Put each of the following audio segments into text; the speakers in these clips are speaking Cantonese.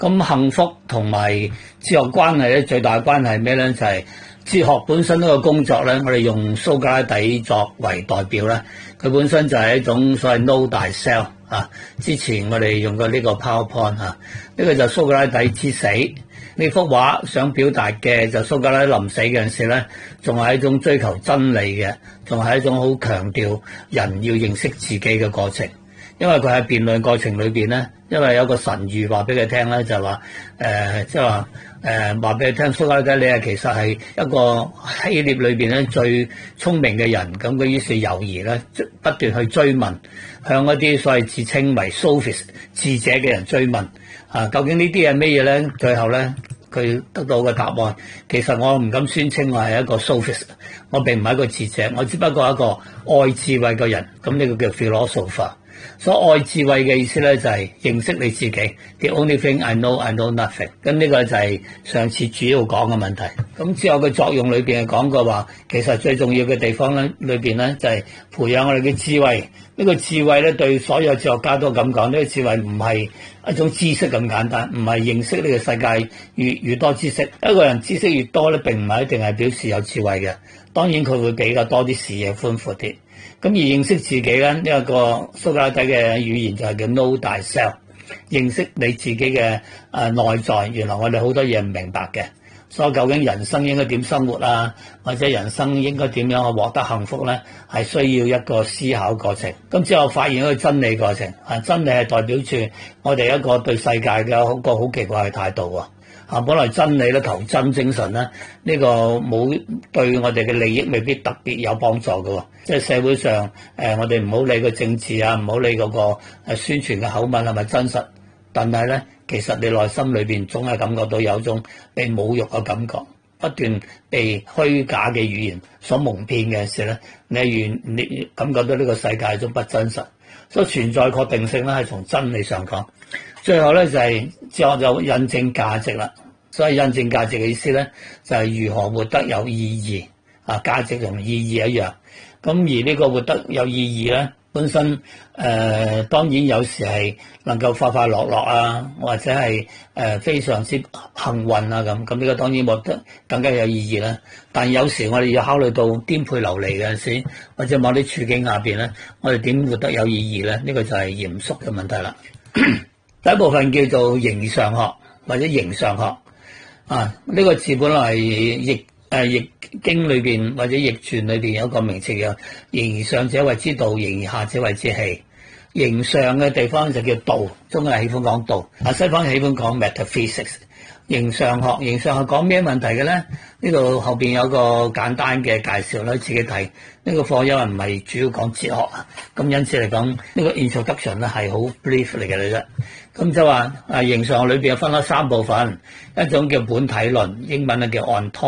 咁幸福同埋哲學關係咧，最大嘅關係係咩咧？就係哲學本身呢個工作咧，我哋用蘇格拉底作為代表咧，佢本身就係一種所謂 know thyself 啊。之前我哋用過呢個 PowerPoint 啊，呢個就蘇格拉底之死。呢幅畫想表達嘅就蘇格拉底臨死嗰陣時咧，仲係一種追求真理嘅，仲係一種好強調人要認識自己嘅過程。因為佢喺辯論過程裏邊咧，因為有個神諭話俾佢聽咧，就話即係話話俾佢聽，蘇格拉底你係其實係一個希臘裏邊咧最聰明嘅人，咁佢於是猶豫咧，不斷去追問，向一啲所謂自稱為 sophist 智者嘅人追問啊，究竟呢啲係咩嘢咧？最後咧，佢得到嘅答案，其實我唔敢宣稱我係一個 sophist， 我並唔係一個智者，我只不過係一個愛智慧嘅人，咁呢個叫 philosopher。所以愛智慧嘅意思咧，就係認識你自己。The only thing I know nothing。咁呢個就係上次主要講嘅問題。咁之後嘅作用裏邊係講過話，其實最重要嘅地方咧，裏邊咧就係培養我哋嘅智慧。呢個智慧咧，對所有哲學家都咁講，呢個智慧唔係一種知識咁簡單，唔係認識呢個世界越多知識。一個人知識越多咧，並唔係一定係表示有智慧嘅。當然佢會比較多啲視野寬闊啲。咁而認識自己咧，呢一個蘇格拉底嘅語言就係叫 know thyself， 認識你自己嘅內在。原來我哋好多嘢唔明白嘅，所以究竟人生應該點生活啊，或者人生應該點樣去獲得幸福咧，係需要一個思考過程。咁之後發現一個真理過程，真理係代表住我哋一個對世界嘅一個好奇怪嘅態度喎。本來真理咧，求真精神咧，呢個冇對我哋嘅利益未必特別有幫助嘅喎。即係社會上我哋唔好理個政治啊，唔好理嗰個宣傳嘅口吻係咪真實，但係咧，其實你內心裏邊總係感覺到有種被侮辱嘅感覺，不斷被虛假嘅語言所蒙騙嘅時咧，你感覺到呢個世界係種不真實。所以存在確定性咧係從真理上講。最後咧就係哲學就印證價值啦。所以印證價值嘅意思咧就係如何活得有意義啊，價值同意義一樣。咁而呢個活得有意義咧，本身當然有時係能夠快快樂樂啊，或者係非常之幸運啊咁呢個當然活得更加有意義啦。但有時我哋要考慮到顛沛流離嘅陣時，或者某啲處境下邊咧，我哋點活得有意義咧？呢個就係嚴肅嘅問題啦。第一部分叫做形上學或者形上學啊，呢個字本來係易經裏邊或者易傳裏邊有一個名詞叫形上者謂之道，形下者謂之器。形上嘅地方就叫道，中國人喜歡講道，西方喜歡講 metaphysics。形上學講咩問題嘅咧？呢度後邊有個簡單嘅介紹啦，自己睇。呢個課因為唔係主要講哲學啊，咁因此嚟講呢個 introduction 咧係好 brief 嚟嘅啫。咁就話形上學裏邊有分咗三部分，一種叫本體論，英文咧叫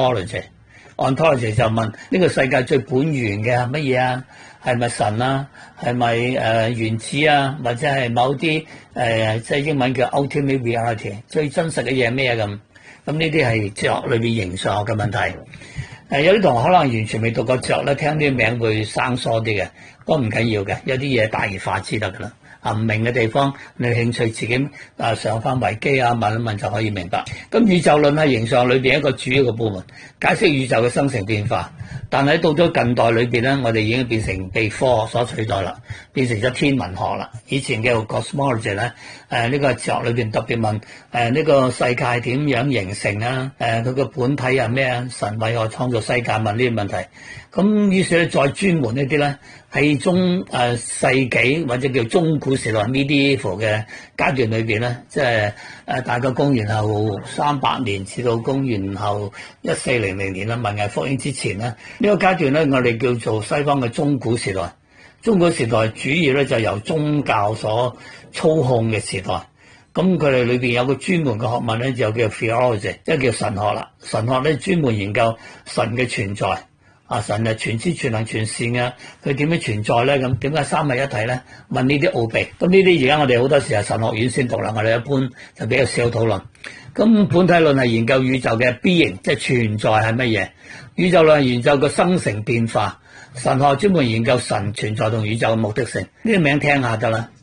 ontology。ontology 就問呢個世界最本源嘅係乜嘢啊？係咪神啊？係咪原子啊？或者係某啲即係英文叫 ultimate reality， 最真實嘅嘢係咩咁？咁呢啲係哲學裏邊形上學嘅問題。有啲同學可能完全未讀過哲學咧，聽啲名會生疏啲嘅，不過唔緊要嘅，有啲嘢大而化之得㗎啦。唔明嘅地方，你興趣自己上翻維基啊，問一問就可以明白。咁宇宙論係形上裏邊一個主要嘅部門，解釋宇宙嘅生成變化。但係到咗近代裏邊咧，我哋已經變成被科學所取代啦，變成咗天文學啦。以前嘅 cosmology 咧，呢個哲學裏邊特別問呢個世界點樣形成啊？佢個本體係咩啊？神為何創造世界？問呢啲問題。咁於是咧，再專門呢啲咧，喺中世紀或者叫中古時代 medieval 嘅階段裏邊咧，即係大概公元後300年至到公元後1400年啦，文藝復興之前咧，呢個階段咧，我哋叫做西方嘅中古時代。中古時代主要咧就由宗教所操控嘅時代。咁佢哋裏邊有個專門嘅學問咧，就叫 theology， 即係叫神學啦。神學咧專門研究神嘅存在。神係全知全能全善嘅，佢點樣存在咧？咁點解三位一體咧？問呢啲奧秘，咁呢啲而家我哋好多時係神學院先讀啦，我哋一般就比較少討論。咁本體論係研究宇宙嘅 being， 即係存在係乜嘢？宇宙論係研究個生成變化。神學專門研究神存在同宇宙嘅目的性。呢個名聽下得啦，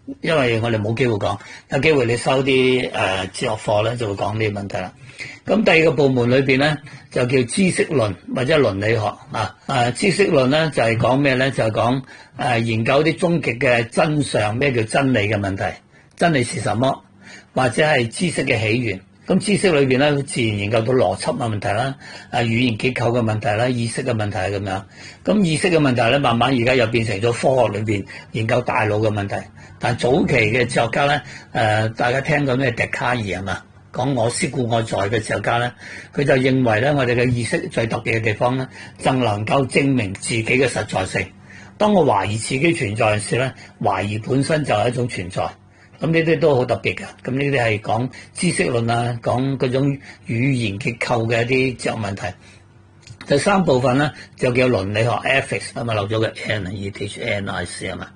因為我哋冇機會講，有機會你收啲哲學課咧就會講呢啲問題啦。咁第二個部門裏邊咧就叫知識論或者倫理學啊。知識論咧就係講咩咧？就係講研究啲終極嘅真相，咩叫真理嘅問題？真理是什麼？或者係知識嘅起源？咁知識裏邊咧，自然研究到邏輯嘅問題啦，語言結構嘅問題啦，意識嘅問題係咁樣。咁意識嘅問題咧，慢慢而家又變成咗科學裏邊研究大腦嘅問題。但係早期嘅哲學家咧，大家聽過咩笛卡爾係嘛？講我思故我在嘅哲學家咧，佢就認為咧，我哋嘅意識最特別嘅地方咧，就能夠證明自己嘅實在性。當我懷疑自己存在嘅時咧，懷疑本身就係一種存在。咁呢啲都好特別嘅。咁呢啲係講知識論啊，講嗰種語言結構嘅一啲哲學問題。第三部分咧就叫倫理學 ethics， 係咪漏咗個 n？E-T-H-N-I-C 係嘛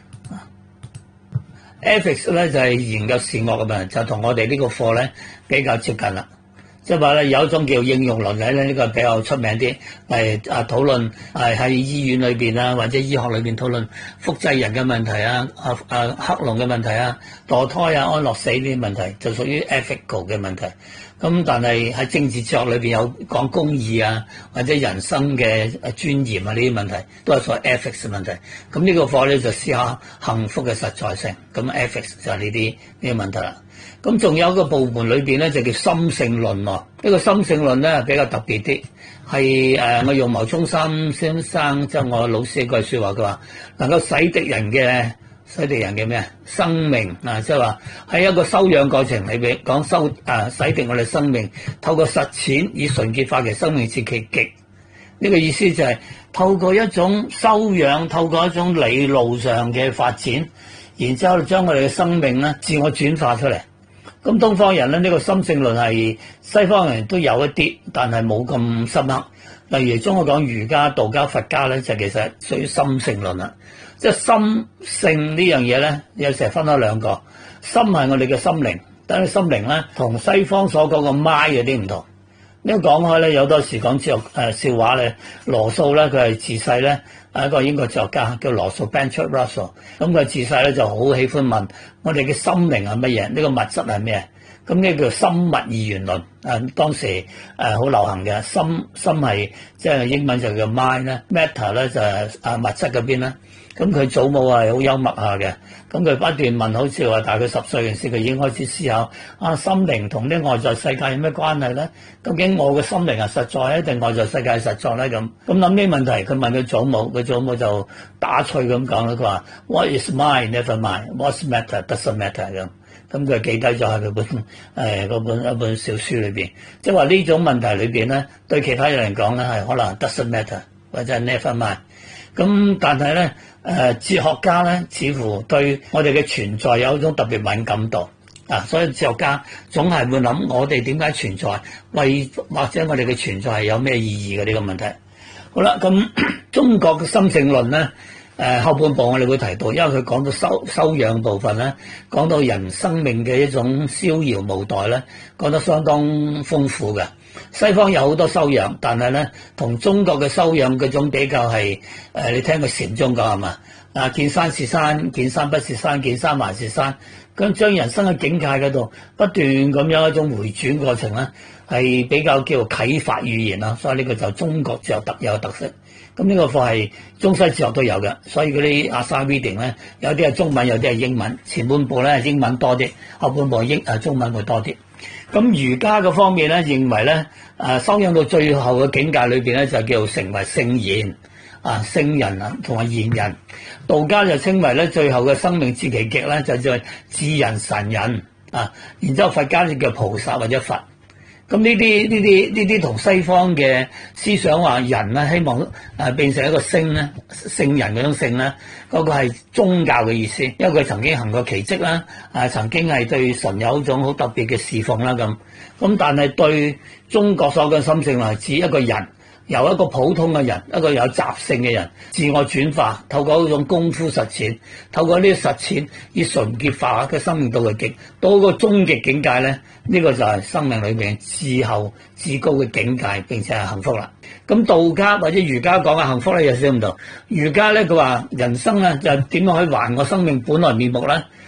？ethics 咧就係研究善惡嘅問題，就同我哋呢個課咧比較接近啦。即係話咧有一種叫應用倫理咧，呢個比較出名啲，係討論喺醫院裏邊啊，或者醫學裏邊討論複製人嘅問題啊，克隆嘅問題啊，墮胎啊，安樂死呢啲問題，就屬於 ethical 嘅問題。咁但係喺政治哲學裏邊有講公義啊，或者人生嘅尊嚴啊呢啲問題，都係屬於 ethics 嘅問題。咁呢個課咧就思考幸福嘅實在性。咁 ethics 就係呢啲問題啦。咁仲有一個部門裏邊咧就叫心性論喎。呢個心性論咧比較特別啲，係我用牟宗三先生即係我老師一句説話，佢話能夠洗滌人嘅咩生命啊，即係話喺一個修養過程裏邊講洗滌我哋生命，透過實踐以純潔化嘅生命至其極。呢個意思就係透過一種修養，透過一種理路上嘅發展，然之後將我哋嘅生命咧自我轉化出嚟。咁東方人咧呢個心性論係西方人都有一啲，但係冇咁深刻。例如中國講儒家、道家、佛家咧，就其實屬於心性論啦。即係心性呢樣嘢咧，有時分開兩個。心係我哋嘅心靈，但係心靈咧同西方所講嘅 mind 有啲唔同。呢個講開咧，有多時講哲學笑話咧，羅素咧佢係自細咧係一個英國哲學家叫羅素 Bertrand Russell。咁佢自細咧就好喜歡問我哋嘅心靈係乜嘢？呢個物質係咩？咁呢叫心物二元論。當時好流行嘅心係即係英文就叫 mind 咧，matter 咧就係物質嗰邊啦。咁佢祖母係好幽默下嘅，咁佢不斷問，好似話大概10歲嗰陣時，佢已經開始思考心靈同啲外在世界有咩關係咧？究竟我嘅心靈係實在咧，定外在世界係實在咧？咁諗呢啲問題，佢問佢祖母，佢祖母就打趣咁講啦，佢話 What is mind? Never mind. What's matter? Doesn't matter 咁。咁佢記低咗喺佢一本小書裏邊，即係話呢種問題裏邊咧，對其他人嚟講咧係可能 doesn't matter 或者 never mind。咁但係咧，哲學家咧似乎對我哋嘅存在有一種特別敏感度所以哲學家總係會諗我哋點解存在，或者我哋嘅存在係有咩意義嘅呢個問題。好啦，咁中國嘅心性論咧。後半部我哋會提到，因為佢講到修養部分咧，講到人生命嘅一種逍遙無待咧，講得相當豐富嘅。西方有好多修養，但係咧同中國嘅修養嗰種比較係你聽過禪宗講係嘛？見山是山，見山不是山，見山還是山。咁將人生嘅境界嗰度不斷咁樣一種回轉過程咧，係比較叫做啟發語言啦。所以呢個就中國哲學特有嘅特色。咁呢個課係中西哲學都有嘅，所以嗰啲 aside reading 咧，有啲係中文，有啲係英文。前半部咧英文多啲，後半部中文會多啲。咁儒家嘅方面咧，認為咧修養到最後嘅境界裏邊咧，就叫做成為聖賢聖人啊，同埋賢人。道家就稱為咧最後嘅生命至其極咧，就叫智人神人然之後佛家就叫菩薩或者佛。咁呢啲同西方嘅思想話人咧希望變成一個聖咧，聖人嗰種聖咧，嗰個係宗教嘅意思，因為佢曾經行過奇蹟啦，曾經係對神有一種好特別嘅侍奉啦咁。咁但係對中國所講心性係指一個人。由一個普通嘅人，一個有習性嘅人，自我轉化，透過一種功夫實踐，透過呢啲實踐，以純潔化嘅生命到嘅極，到個終極境界咧，呢個就係生命裏面至後至高嘅境界，並且係幸福啦。咁道家或者儒家講嘅幸福咧有少少唔同。儒家咧佢話人生咧就點樣可以還我生命本來面目咧？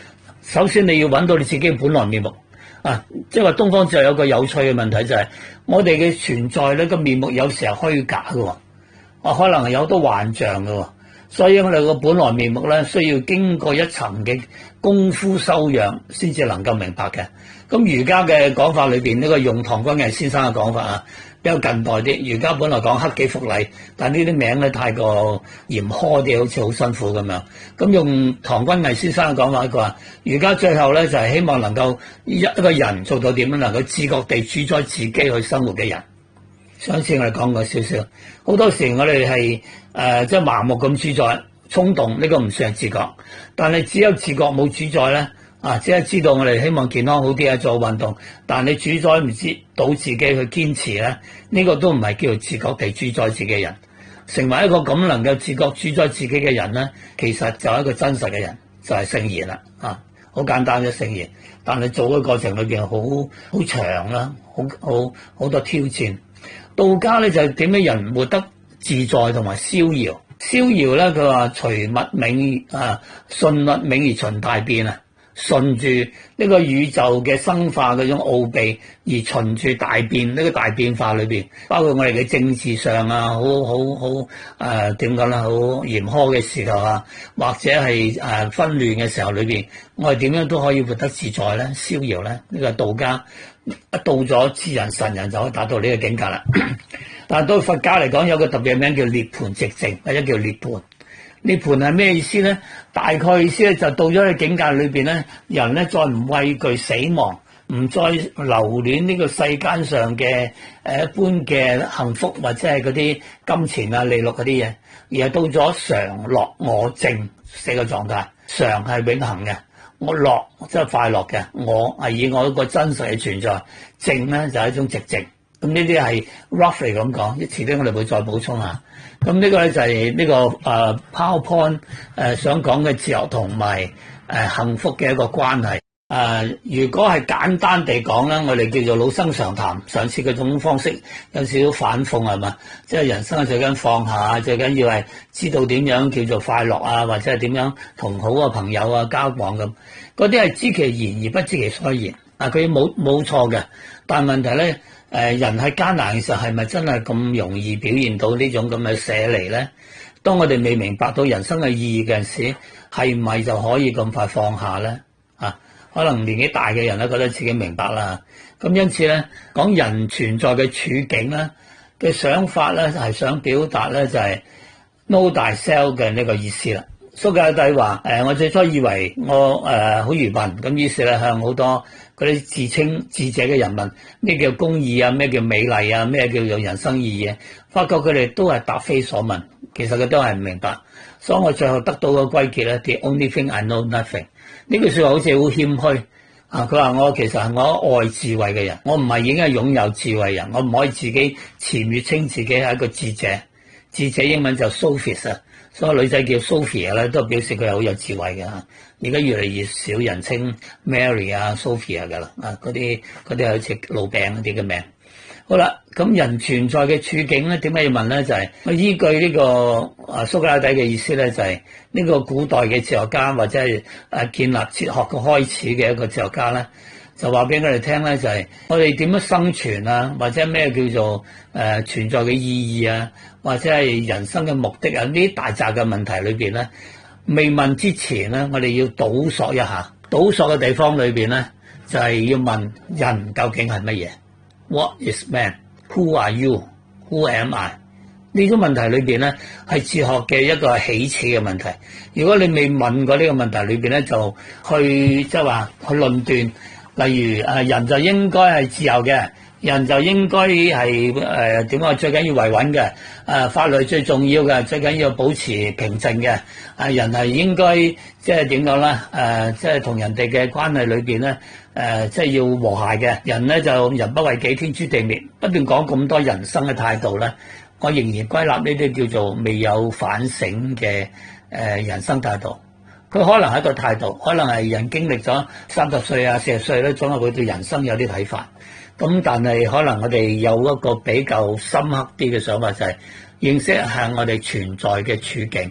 首先你要揾到你自己本來面目啊！即係話東方就有個有趣嘅問題就係，我哋嘅存在呢個面目有時候虛假嘅，可能係有好多幻象嘅，所以我哋個本來面目咧需要經過一層嘅功夫修養先至能夠明白嘅。咁儒家嘅講法裏邊，呢個用唐君毅先生嘅講法啊，比較近代啲。儒家本來講克己復禮，但呢啲名咧太過嚴苛啲，好似好辛苦咁樣。咁用唐君毅先生嘅講法，佢話儒家最後咧就係希望能夠一個人做到點樣能夠自覺地主宰自己去生活嘅人。上次我哋講過少少，好多時我哋係即係盲目咁主宰衝動，呢個唔算係自覺，但係只有自覺冇主宰咧。只係知道我哋希望健康好啲啊，做運動，但你主宰唔知到自己去堅持咧，呢個都唔係叫做自覺地主宰自己嘅人。成為一個咁能夠自覺主宰自己嘅人咧，其實就係一個真實嘅人，就係聖賢啦。好簡單嘅聖賢，但係做嘅過程裏邊好長啦，好多挑戰。道家咧就係點樣人活得自在同埋逍遙。逍遙咧，佢話隨物冥順物冥而循大變啊！順住呢個宇宙嘅生化嗰種奧秘，而循住大變呢個大變化裏邊，包括我哋嘅政治上啊，好點講咧，好嚴苛嘅時候啊，或者係紛亂嘅時候裏邊，我哋點樣都可以活得自在咧、逍遙咧？呢個道家一到咗知人神人就可以達到呢個境界啦。但係對佛家嚟講，有個特別嘅名叫涅槃寂靜，或者叫涅槃。涅槃係咩意思咧？大概意思咧就到咗嘅境界裏邊咧，人咧再唔畏懼死亡，唔再留戀呢個世間上嘅一般嘅幸福或者係嗰啲金錢啊、利祿嗰啲嘢，而係到咗常樂我淨四個狀態。常係永恆嘅，我樂即係快樂嘅，我係以我一個真實嘅存在。淨咧就係一種寂靜。咁呢啲係 roughly 咁講，遲啲我哋會再補充下。咁呢個咧就係呢個PowerPoint 想講嘅自由同埋幸福嘅一個關係。如果係簡單地講咧，我哋叫做老生常談。上次嗰種方式有少少反諷係嘛？即係人生最緊放下，最緊要係知道點樣叫做快樂啊，或者係點樣同好嘅朋友啊交往咁。嗰啲係知其然而不知其所以然。佢冇錯嘅，但係問題咧。人喺艱難嘅時候係咪真係咁容易表現到呢種咁嘅捨離咧？當我哋未明白到人生嘅意義嘅陣時，係咪就可以咁快放下咧？可能年紀大嘅人咧覺得自己明白啦。咁因此咧，講人存在嘅處境咧嘅想法咧，係想表達咧就係 know thyself 嘅呢個意思啦。蘇格拉底話：我最初以為我好愚笨，咁於是咧向好多嗰啲自稱智者嘅人問咩叫公義啊，咩叫美麗啊，咩叫做人生意義啊，發覺佢哋都係答非所問，其實佢都係唔明白。所以我最後得到嘅歸結咧 ，The only thing I know nothing。呢句說話好似好謙虛啊！佢話我其實係我愛智慧嘅人，我唔係已經係擁有智慧人，我唔可以自己僭越稱自己係一個智者。智者英文就 Sophist 啊。所以女仔叫 Sophia 咧，都表示佢係好有智慧嘅嚇。而家越嚟越少人稱 Mary 啊、Sophia 㗎啦，嗰啲係好似老餅嗰啲嘅名。好啦，咁人存在嘅處境咧，點解要問咧？就係我依據呢個蘇格拉底嘅意思咧，就係呢個古代嘅哲學家或者係建立哲學嘅開始嘅一個哲學家咧，就話俾我哋聽咧，就係我哋點樣生存啊，或者咩叫做存在嘅意義啊，或者係人生嘅目的啊，呢啲大扎嘅問題裏邊咧，未問之前咧，我哋要倒索一下。倒索嘅地方裏邊咧，就係要問人究竟係乜嘢 ？What is man? Who are you? Who am I? 呢種問題裏邊咧，係哲學嘅一個起始嘅問題。如果你未問過呢個問題裏邊咧，就去即係話去論斷。例如人就應該係自由嘅，人就應該係點講？最緊要維穩嘅，法律最重要嘅，最緊要保持平靜嘅。人係應該即係點講咧？即係同人哋嘅關係裏邊咧，即係要和諧嘅。人咧就人不為己，天誅地滅。不斷講咁多人生嘅態度咧，我仍然歸納呢啲叫做未有反省嘅人生態度。佢可能係一個態度，可能係人經歷咗30歲啊、40歲咧，總係會對人生有啲睇法。咁但係可能我哋有一個比較深刻啲嘅想法，就係認識下我哋存在嘅處境。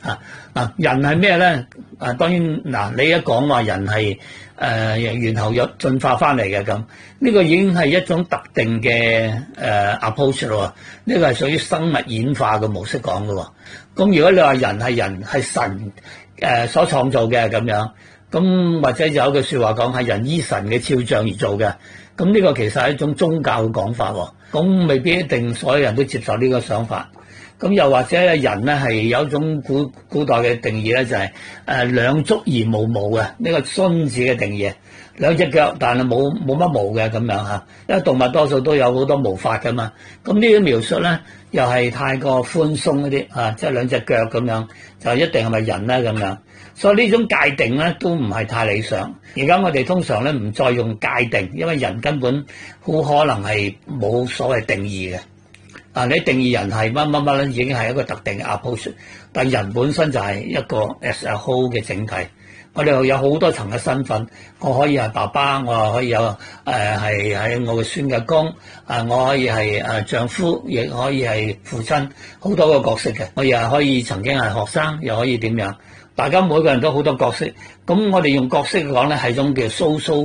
人係咩咧？當然你一講話人係猿猴有進化翻嚟嘅咁，呢個已經係一種特定嘅approach 咯。呢個係屬於生物演化嘅模式講嘅喎。咁如果你話人係神所創造嘅咁樣，咁或者有一句説話講係人依神嘅肖像而做嘅，咁呢個其實係一種宗教嘅講法喎。咁未必一定所有人都接受呢個想法。咁又或者人咧係有一種古代嘅定義咧，就係兩足而無毛嘅，呢個荀子嘅定義，兩隻腳但係冇乜毛嘅咁樣嚇，因為動物多數都有好多毛髮噶嘛。咁呢啲描述咧又係太過寬鬆一啲即係兩隻腳咁樣就一定係咪人咧咁樣？所以呢種界定咧都唔係太理想。而家我哋通常咧唔再用界定，因為人根本好可能係冇所謂定義嘅。你定義人係乜乜乜咧，已經係一個特定嘅 approach， 但人本身就係一個 as a whole 嘅整體。我哋有好多層嘅身份，我可以係爸爸，我可以有係喺我嘅孫嘅公，我可以係丈夫，亦可以係父親，好多個角色嘅。我亦係可以曾經係學生，又可以點樣？大家每個人都好多角色，咁我哋用角色講咧係一種叫 social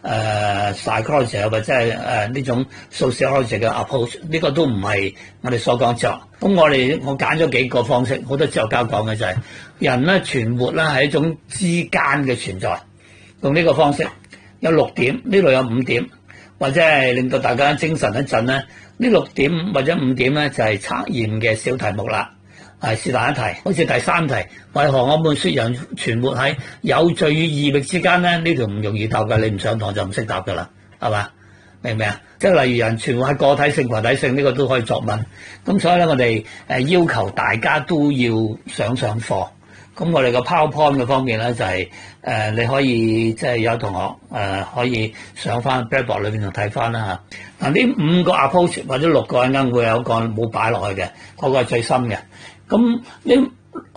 psychology 或者係呢種 sociology 嘅 approach， 呢個都唔係我哋所講哲。咁我揀咗幾個方式，好多哲學家講嘅就係人咧存活咧係一種之間嘅存在，用呢個方式有6點，呢度有5點，或者係令到大家精神一陣咧，呢6點或者5點咧就係測驗嘅小題目啦。是但一題，好似第3題，為何我們說人存活喺有罪與義力之間咧？呢條唔容易答㗎，你唔上堂就唔識答㗎啦，係嘛？明唔明啊？即係例如人存活喺個體性、群體性，呢個都可以作文。咁所以咧，我哋要求大家都要上課。咁我哋個 PowerPoint 嘅方面咧，就係你可以即係有同學可以上翻 Blackboard 裏邊度睇翻啦嚇。呢5個 approach 或者6個啱會有一個冇擺落去嘅，嗰個係最深嘅。咁呢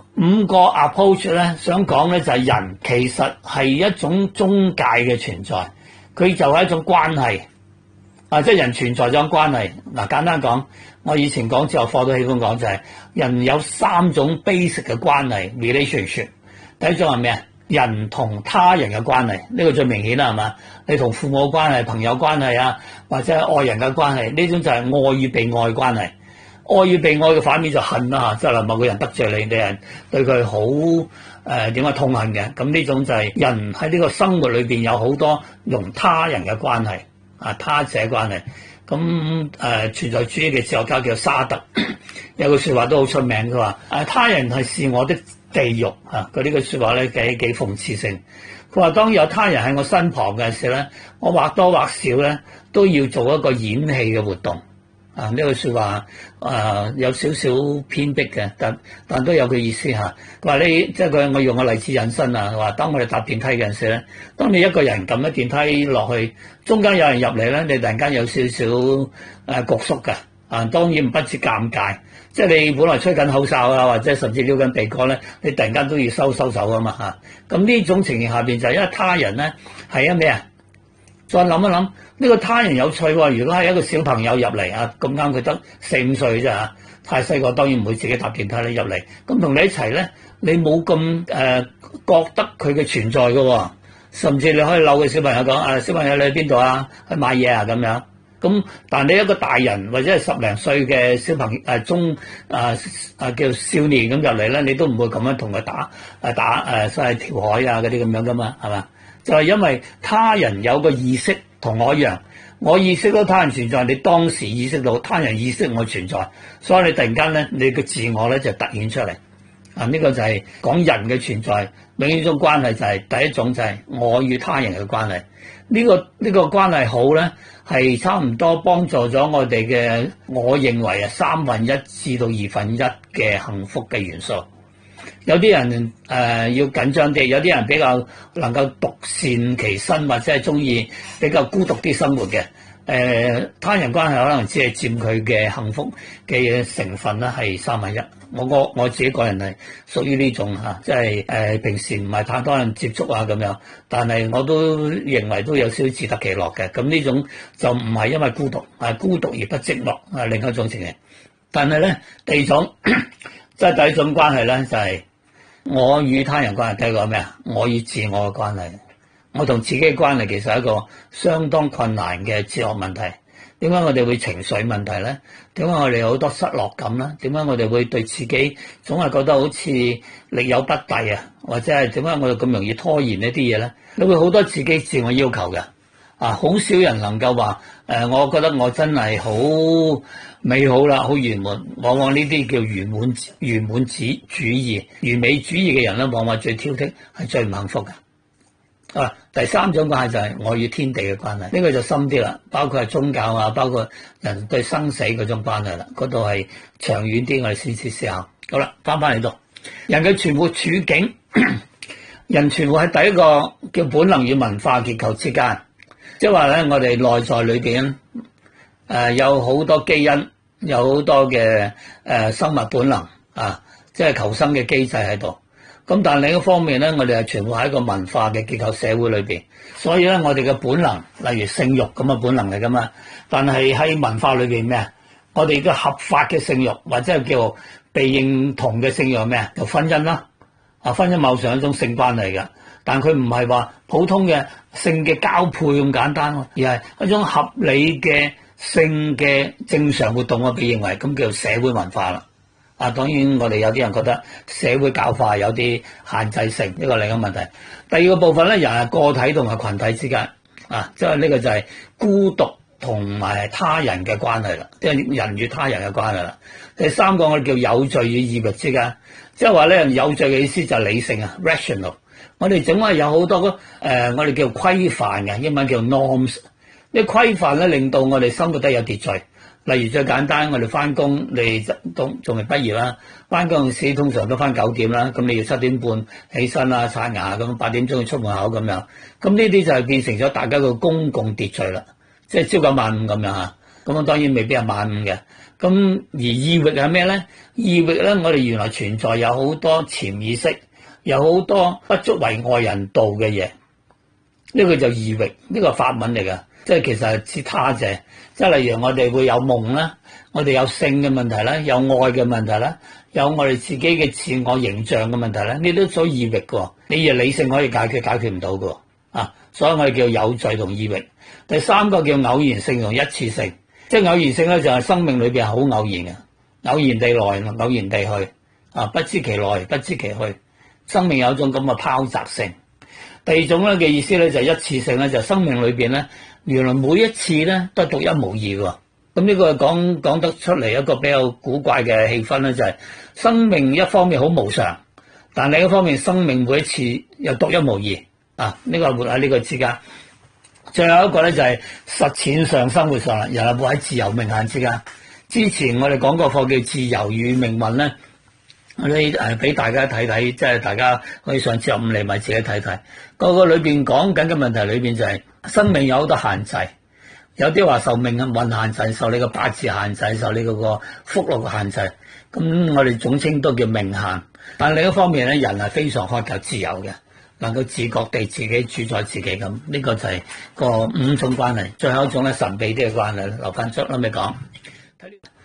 5個 approach 咧，想講咧就係人其實係一種中介嘅存在，佢就係一種關係即係人存在咗種關係。簡單講，我以前講哲學課都喜歡講就係人有3種 basic 嘅關係 relationship。第一種係咩啊？人同他人嘅關係，呢個最明顯啦，係嘛？你同父母嘅關係、朋友關係或者係愛人嘅關係，呢種就係愛與被愛嘅關係。愛與被愛嘅反面就恨啦，即係某個人得罪你，你係對佢好點解痛恨嘅？咁呢種就係人喺呢個生活裏邊有好多同他人嘅關係他者關係。咁存在主義嘅哲學家叫沙特，有句説話都好出名，佢話他人係是我的地獄佢呢句説話咧幾諷刺性。佢話當有他人喺我身旁嘅時候咧，我或多或少咧都要做一個演戲嘅活動。呢句説話有少少偏僻嘅，但都有佢意思嚇。佢話即係我用個例子引申佢話當我哋搭電梯嘅陣時咧，當你一個人撳咗電梯落去，中間有人入嚟咧，你突然間有少少焗縮嘅當然不至尷尬。即係你本來吹緊口哨或者甚至撩緊鼻哥咧，你突然間都要收手啊嘛咁呢種情形下邊就係因為他人咧係咩啊？再諗一諗，呢個他人有趣喎。如果係一個小朋友入嚟咁啱佢得4、5歲啫太細個當然唔會自己搭電梯咧入嚟。咁同你一齊咧，你冇咁覺得佢嘅存在嘅喎。甚至你可以扭嘅小朋友講小朋友你去邊度去買嘢咁樣。咁但你一個大人或者係10零歲嘅小朋友叫少年咁入嚟咧，你都唔會咁樣同佢打所謂跳海嗰啲咁樣噶嘛，係嘛？就係因為他人有個意識同我一樣，我意識到他人存在，你當時意識到他人意識我存在，所以你突然間咧，你嘅自我咧就突顯出嚟。呢個就係講人嘅存在，永遠一種關係就係第一種就係我與他人嘅關係。呢個關係好咧，係差唔多幫助咗我哋嘅，我認為1/3至到1/2嘅幸福嘅元素。有啲人要緊張啲，有啲人比較能夠獨善其身，或者係中意比較孤獨啲生活嘅。他人關係可能只係佔佢嘅幸福嘅成分啦，係1/3。我自己個人係屬於呢種即係平時唔係太多人接觸咁樣，但係我都認為都有少少自得其樂嘅。咁呢種就唔係因為孤獨，孤獨而不寂寞另一種情形。但係咧第二種即係第一種關係咧就係我與他人關係，第一個係咩啊？我與自我嘅關係，我同自己嘅關係其實係一個相當困難嘅哲學問題。點解我哋會情緒問題咧？點解我哋有好多失落感咧？點解我哋會對自己總係覺得好似力有不逮啊？或者係點解我哋咁容易拖延呢啲嘢咧？你會好多自己自我要求嘅啊！好少人能夠話我覺得我真係好美好啦，好圓滿。往往呢啲叫圓滿主義、完美主義嘅人咧，往往最挑剔，係最唔幸福嘅。第三種關係就係我與天地嘅關係，呢個就深啲啦，包括係宗教啊，包括人對生死嗰種關係啦，嗰度係長遠啲，我哋先至思考。好啦，翻嚟度，人嘅存活處境，人存活喺第一個叫本能與文化結構之間，即係話咧，我哋內在裏邊有好多基因，有好多嘅生物本能啊，即係求生嘅機制喺度。咁但係另一方面咧，我哋係存活喺一個文化嘅結構社會裏邊，所以咧我哋嘅本能，例如性慾咁嘅本能嚟噶嘛。但係喺文化裏邊咩啊？我哋嘅合法嘅性慾或者係叫被認同嘅性慾係咩啊？就婚姻啦。婚姻某上一種性關係嘅，但佢唔係話普通嘅性嘅交配咁簡單喎，而係一種合理嘅性嘅正常活動，我被認為咁叫社會文化啦。當然我哋有啲人覺得社會教化有啲限制性，呢個另一個問題。第二個部分咧，人係個體同埋群體之間，即係呢個就係孤獨同埋他人嘅關係啦，即係人與他人嘅關係啦。第三個我哋叫有序與意欲之間，即係話咧有序嘅意思就係理性啊 ，rational。我哋總係有好多我哋叫規範嘅，英文叫 norms。呢規範咧令到我哋生活得有秩序。例如最簡單，我哋翻工，你都仲未畢業啦，翻工時通常都翻9點啦，咁你要7點半起身啦，刷牙咁8點鐘要出門口咁樣，咁呢啲就係變成咗大家嘅公共秩序啦，即係朝九晚五咁樣嚇。咁當然未必係晚五嘅。咁而意欲係咩咧？意欲咧，我哋原來存在有好多潛意識，有好多不足為外人道嘅嘢。呢個就意欲，呢個法文嚟㗎，即係其實係指他者。即係例如我哋會有夢啦，我哋有性嘅問題啦，有愛嘅問題啦，有我哋自己嘅自我形象嘅問題啦，呢啲都屬於意欲嘅。你以為理性可以解決唔到嘅所以我哋叫有序同意欲。第三個叫偶然性同一次性，即係偶然性咧就係生命裏邊係好偶然嘅，偶然地來，偶然地去不知其來，不知其去。生命有一種咁嘅拋擲性。第二種咧嘅意思咧就係一次性咧，就係生命裏邊咧。原來每一次咧都係獨一無二嘅，咁呢個講得出嚟一個比較古怪嘅氣氛咧，就係生命一方面好無常，但另一方面生命每一次又獨一無二呢個活喺呢個之間。最後一個咧就係實踐上生活上啦，人係活喺自由命限之間。之前我哋講過課叫自由與命運咧，我哋俾大家睇睇，即係大家可以上哲學5厘米自己睇睇。個裏邊講緊嘅問題裏邊就係生命有好多限制，有啲話受命運限制，受你個八字限制，受你嗰個福祿嘅限制。咁我哋總稱都叫命限。但另一方面咧，人係非常渴求自由嘅，能夠自覺地自己主宰自己咁。呢個就係個5種關係。最後一種咧神秘啲嘅關係，留翻出啦，咪講。